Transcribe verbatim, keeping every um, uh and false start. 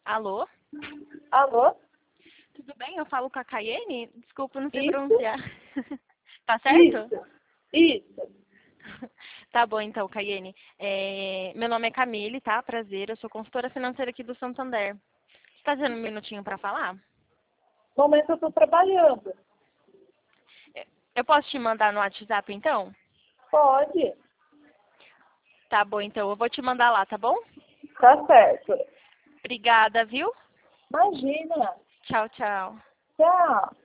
Alô? Alô? Tudo bem? Eu falo com a Caiene? Desculpa, não sei Isso? pronunciar. Tá certo? Isso. Isso. Tá bom, então, Caiene. É, meu nome é Camille, tá? Prazer. Eu sou consultora financeira aqui do Santander. Você tá tendo um minutinho para falar? No momento eu estou trabalhando. Eu posso te mandar no WhatsApp, então? Pode. Tá bom, então. Eu vou te mandar lá, tá bom? Tá certo. Obrigada, viu? Imagina. Tchau, tchau. Tchau.